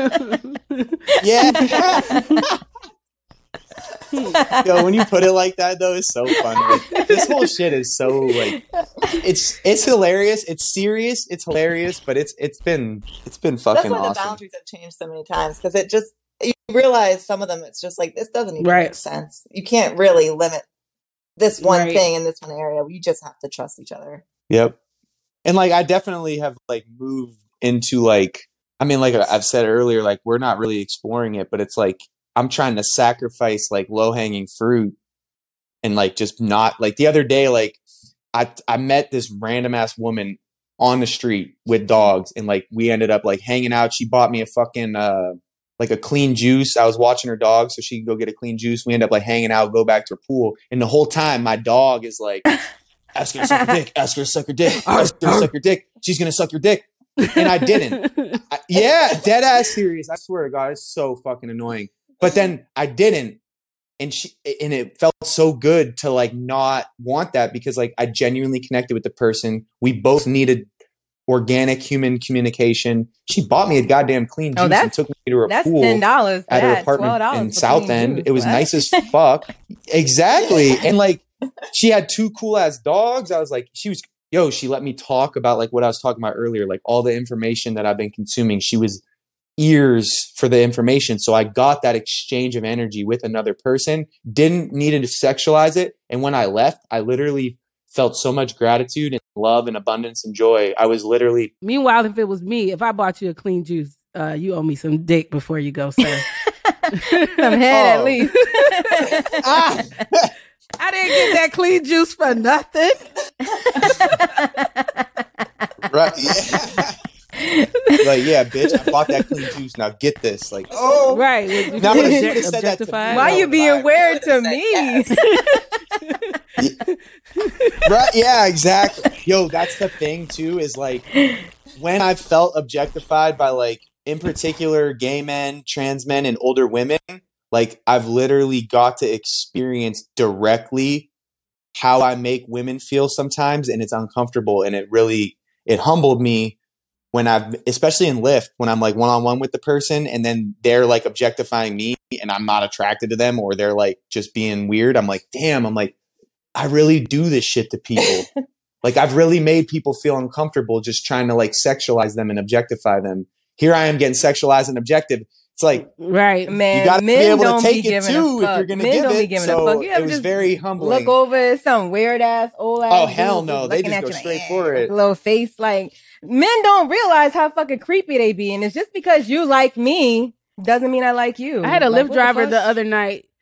Yo, when you put it like that, though, it's so funny. Like, this whole shit is so like, it's hilarious. It's serious. It's hilarious, but it's been fucking awesome. That's why the boundaries have changed so many times, because it just, you realize some of them, it's just like, this doesn't even make sense. You can't really limit this one thing in this one area. You just have to trust each other. Yep. And like, I definitely have like moved into like, I mean, like I've said earlier, like we're not really exploring it, but it's like, I'm trying to sacrifice like low hanging fruit and like just not like the other day, like I met this random ass woman on the street with dogs, and like we ended up like hanging out. She bought me a fucking like a clean juice. I was watching her dog so she could go get a clean juice. We end up like hanging out, go back to her pool. And the whole time my dog is like, ask her to suck her dick, ask her to suck her dick, ask her to suck her dick. She's going to suck your dick. And I didn't. Dead ass serious. I swear to God, it's so fucking annoying. But then I didn't, and it felt so good to like not want that, because like I genuinely connected with the person. We both needed organic human communication. She bought me a goddamn clean juice and took me to her pool $10 at her apartment in South End. It was nice as fuck. Exactly. And like she had 2 cool ass dogs. I was like, she let me talk about like what I was talking about earlier, like all the information that I've been consuming. She was ears for the information. So I got that exchange of energy with another person, didn't need to sexualize it. And when I left, I literally felt so much gratitude and love and abundance and joy. I was literally. Meanwhile, if it was me, if I bought you a clean juice, you owe me some dick before you go, sir. Some head at least. I didn't get that clean juice for nothing. Right. Yeah. Like, yeah, bitch, I bought that clean juice. Now get this. Like, oh, right. Now, objectified. Why you being weird to me? Right? Yeah, exactly. Yo, that's the thing too. Is like when I felt objectified by like, in particular, gay men, trans men, and older women. Like, I've literally got to experience directly how I make women feel sometimes, and it's uncomfortable, and it humbled me. When especially in Lyft, when I'm like one-on-one with the person and then they're like objectifying me and I'm not attracted to them, or they're like just being weird. I'm like, damn, I really do this shit to people. Like, I've really made people feel uncomfortable just trying to like sexualize them and objectify them. Here I am getting sexualized and objective. It's like, right, man. You got to be able to take it too if you're going to give it. So it was very humbling. Look over at some weird ass old ass. Oh hell no! They just go straight for it. Little face, like, men don't realize how fucking creepy they be, and it's just because you like me doesn't mean I like you. I had a Lyft driver the other night.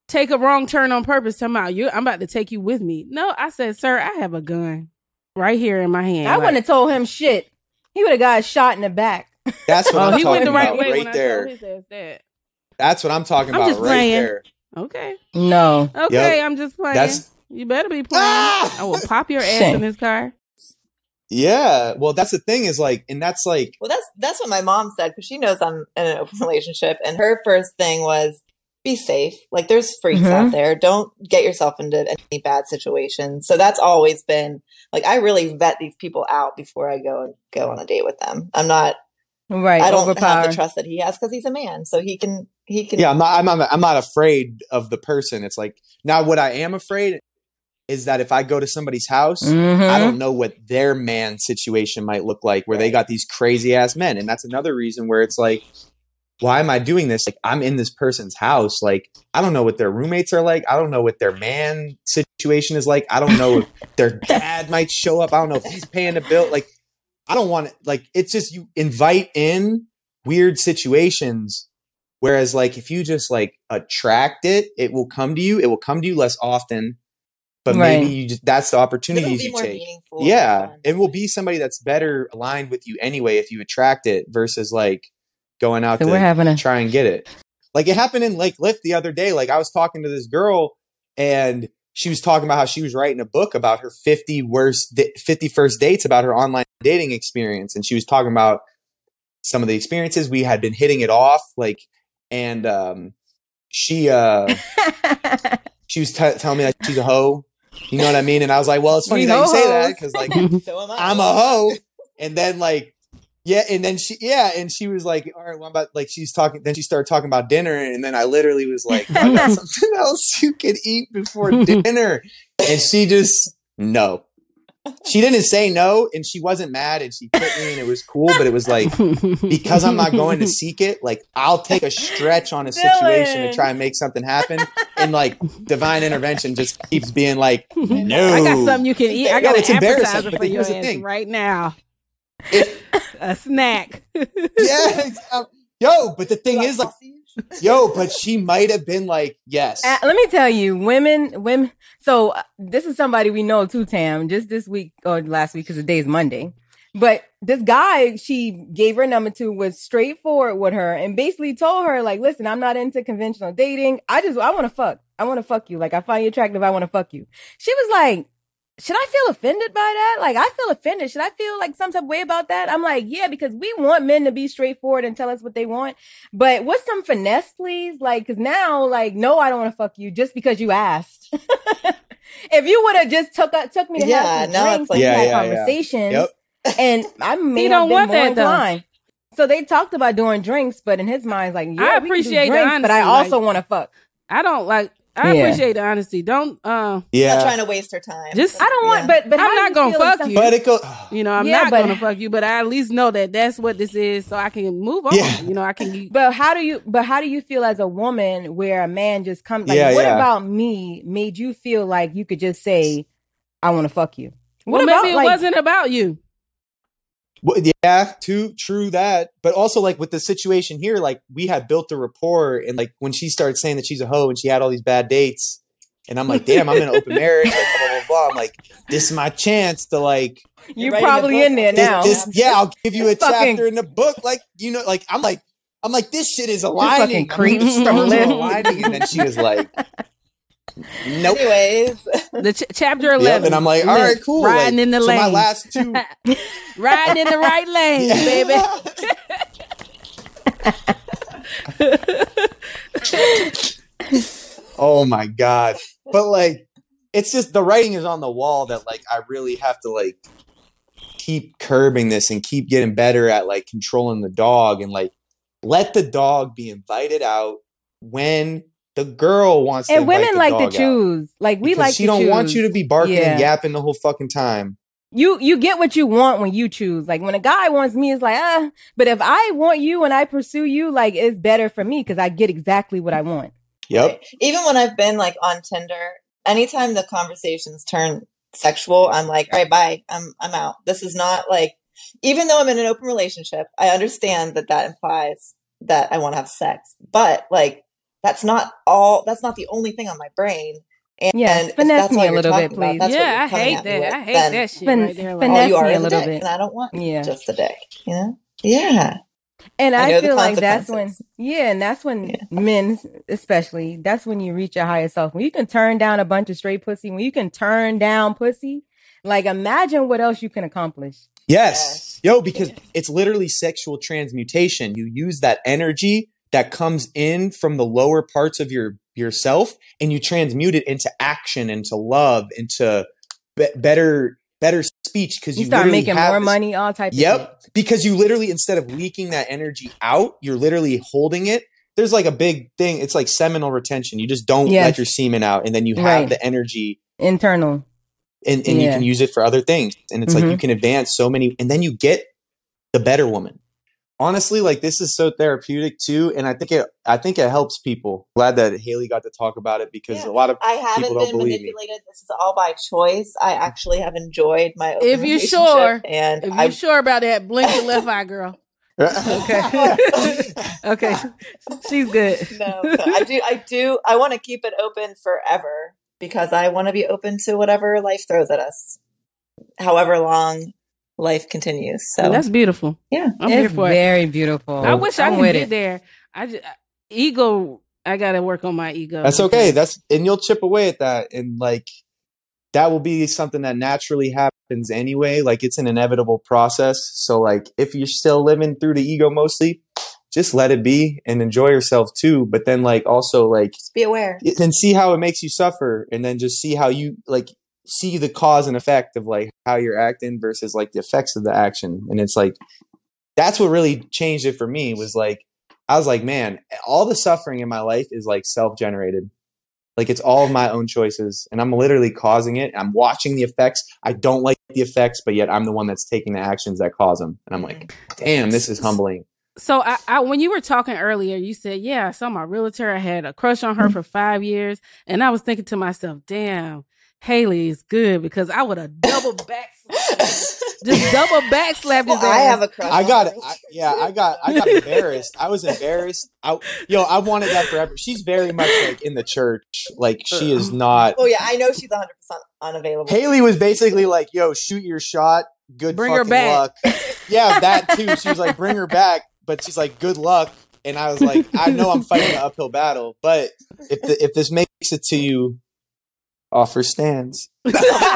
take a wrong turn on purpose. I'm about to take you with me. No, I said, sir, I have a gun right here in my hand. I wouldn't have told him shit. He would have got shot in the back. That's what I'm he talking went the right about way right when there. I told his ass that. That's what I'm talking about right there. Okay. No. Okay, I'm just playing. You better be playing. I will pop your ass in this car. Yeah. Well, that's the thing is like, and that's like. Well, that's what my mom said because she knows I'm in an open relationship. And her first thing was be safe. Like there's freaks out there. Don't get yourself into any bad situations. So that's always been like, I really vet these people out before I go on a date with them. I'm not. Right. I don't have the trust that he has because he's a man. So he can. Yeah. I'm not afraid of the person. It's like, now what I am afraid is that if I go to somebody's house, I don't know what their man situation might look like where they got these crazy ass men. And that's another reason where it's like, why am I doing this? Like I'm in this person's house. Like, I don't know what their roommates are like. I don't know what their man situation is like. I don't know if their dad might show up. I don't know if he's paying the bill. Like, I don't want it. Like, it's just, you invite in weird situations. Whereas like, if you just like attract it, it will come to you. It will come to you less often. But maybe that's the opportunities you take. Yeah. It will be somebody that's better aligned with you anyway if you attract it versus like going out to try and get it. Like it happened in Lake Lift the other day. Like I was talking to this girl and she was talking about how she was writing a book about her 50 first dates about her online dating experience. And she was talking about some of the experiences we had been hitting it off. Like, and she was telling me that she's a hoe. You know what I mean? And I was like, well, it's funny that you say that because like so I'm a hoe. And then like, yeah. And then she was like, all right, well, about like she's talking. Then she started talking about dinner. And then I literally was like, I got something else you can eat before dinner. And she just, no. She didn't say no, and she wasn't mad, and she quit me, and it was cool. But it was like, because I'm not going to seek it, like I'll take a stretch on a situation to try and make something happen. And like divine intervention just keeps being like, no. I got something you can eat. I got an appetizer for your ass right now. A snack. Yeah. But the thing is, like, but she might have been like, yes. Let me tell you, women. So this is somebody we know too, Tam, just this week or last week because the day is Monday. But this guy she gave her number to was straightforward with her and basically told her like, listen, I'm not into conventional dating. I want to fuck. I want to fuck you. Like I find you attractive. I want to fuck you. She was like, should I feel offended by that? Like, I feel offended. Should I feel like some type of way about that? I'm like, yeah, because we want men to be straightforward and tell us what they want. But what's some finesse, please? Like, because now, like, no, I don't want to fuck you just because you asked. If you would have just took me to have some drinks and had conversations, and I may have been more inclined. So they talked about doing drinks, but in his mind, like, yeah, I appreciate the honesty, but I also want to fuck. I appreciate the honesty. Don't not trying to waste her time. Just I don't want but I'm not gonna fuck you. But it go, I'm not gonna fuck you, but I at least know that that's what this is so I can move on. Yeah. I can But how do you feel as a woman where a man just comes like what about me made you feel like you could just say I want to fuck you? What about, maybe it wasn't about you. Well, yeah, true that. But also, like, with the situation here, like, we had built a rapport. And, like, when she started saying that she's a hoe and she had all these bad dates, and I'm like, damn, I'm in an open marriage, like, blah, blah, blah, blah. I'm like, this is my chance to, like... You're probably in there now. I'll give you a chapter in the book. Like, like, I'm like, this shit is aligning. Aligning. And then she was like... Nope. Anyways, the chapter 11, and I'm like, all right, cool. Riding in the lane. My last two, riding in the right lane, baby. Oh my god! But like, it's just the writing is on the wall that like I really have to like keep curbing this and keep getting better at like controlling the dog and like let the dog be invited out when the girl wants to. And women like to choose. Like we like to choose. She don't want you to be barking and yapping the whole fucking time. You get what you want when you choose. Like when a guy wants me, it's like, but if I want you and I pursue you, like it's better for me because I get exactly what I want. Yep. Right. Even when I've been like on Tinder, anytime the conversations turn sexual, I'm like, all right, bye. I'm out. This is not like, even though I'm in an open relationship, I understand that implies that I want to have sex, but like, that's not the only thing on my brain. And finesse me a little bit, please. I hate that. I hate that shit right there. Finesse me a little bit. And I don't want just a dick, you know? Yeah. And I feel like that's when men especially, that's when you reach your higher self. When you can turn down a bunch of straight pussy, when you can turn down pussy, like imagine what else you can accomplish. Yes. Yo, because it's literally sexual transmutation. You use that energy that comes in from the lower parts of yourself and you transmute it into action, into love, into better speech, because you start making more money, all types of shit. Because you literally, instead of leaking that energy out, you're literally holding it. There's like a big thing. It's like seminal retention. You just don't let your semen out, and then you have the energy internal. And you can use it for other things. And it's like you can advance so many, and then you get the better woman. Honestly, like this is so therapeutic too, and I think it helps people. Glad that Haley got to talk about it, because a lot of I haven't people don't been believe manipulated. Me. This is all by choice. I actually have enjoyed my open if you're sure, and if you're sure about that, blink your left eye, girl. Okay, she's good. No, I do. I want to keep it open forever because I want to be open to whatever life throws at us, however long life continues. So that's beautiful. Yeah, I'm here for it. Very beautiful. I wish I could get there. I gotta work on my ego. That's okay. And you'll chip away at that, and like that will be something that naturally happens anyway. Like it's an inevitable process. So like if you're still living through the ego mostly, just let it be and enjoy yourself too. But then like also like just be aware and see how it makes you suffer, and then just see how you like see the cause and effect of like how you're acting versus like the effects of the action. And it's like that's what really changed it for me, was like I was like, man, all the suffering in my life is like self-generated. Like it's all of my own choices, and I'm literally causing it. I'm watching the effects. I don't like the effects, but yet I'm the one that's taking the actions that cause them. And I'm like, damn, this is humbling. So I when you were talking earlier, you said, yeah, I saw my realtor. I had a crush on her for 5 years. And I was thinking to myself, damn, Haley is good, because I would have double backslapped his ass. I have a crush. I got embarrassed. I was embarrassed. I wanted that forever. She's very much like in the church. Like she is not. Oh yeah, I know she's 100% unavailable. Haley was basically like, yo, shoot your shot. Good bring fucking her back. Luck. Yeah, that too. She was like, bring her back. But she's like, good luck. And I was like, I know I'm fighting an uphill battle, but if this makes it to you, offer stands. It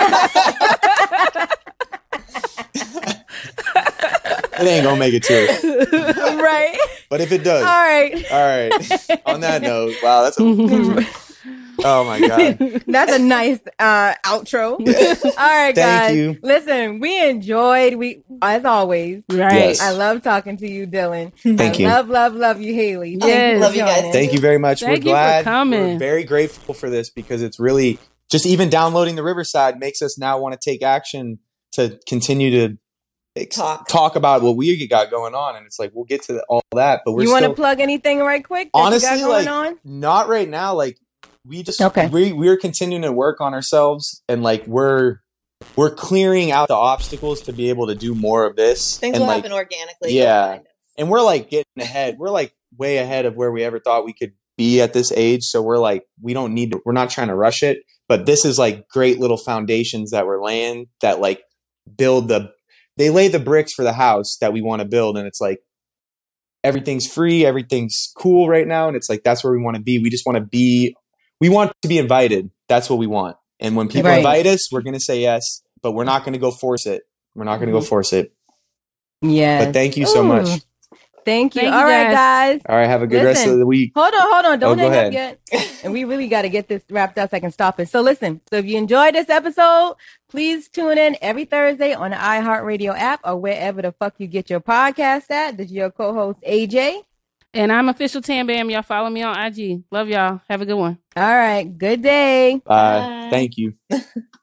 ain't gonna make it to it. Right. But if it does. All right. On that note, wow, that's oh my God. That's a nice outro. All right, guys. Thank you. Listen, we enjoyed, as always. Right. Yes. I love talking to you, Dylan. Thank you. Love you, Haley. Yes. Love you guys. Thank you very much. Thank We're glad. you for coming. We're very grateful for this, because it's really just even downloading the Riverside makes us now want to take action to continue to talk about what we got going on. And it's like, we'll get to all that, but you want to plug anything right quick? Honestly, like not right now. Like we just, we're continuing to work on ourselves, and like, we're clearing out the obstacles to be able to do more of this. Things will happen organically. Yeah. And we're like getting ahead. We're like way ahead of where we ever thought we could be at this age. So we're like, we're not trying to rush it, but this is like great little foundations that we're laying that like they lay the bricks for the house that we want to build. And it's like, everything's free. Everything's cool right now. And it's like, that's where we want to be. We just want to be invited. That's what we want. And when people invite us, we're going to say yes, but we're not going to go force it. Yeah. But thank you so much. Thank you. All right, guys. All right. Have a good rest of the week. Hold on. Don't hang up yet. And we really got to get this wrapped up so I can stop it. So listen, if you enjoyed this episode, please tune in every Thursday on the iHeartRadio app or wherever the fuck you get your podcast at. This is your co-host, AJ. And I'm Official Tam Bam. Y'all follow me on IG. Love y'all. Have a good one. All right. Good day. Bye. Thank you.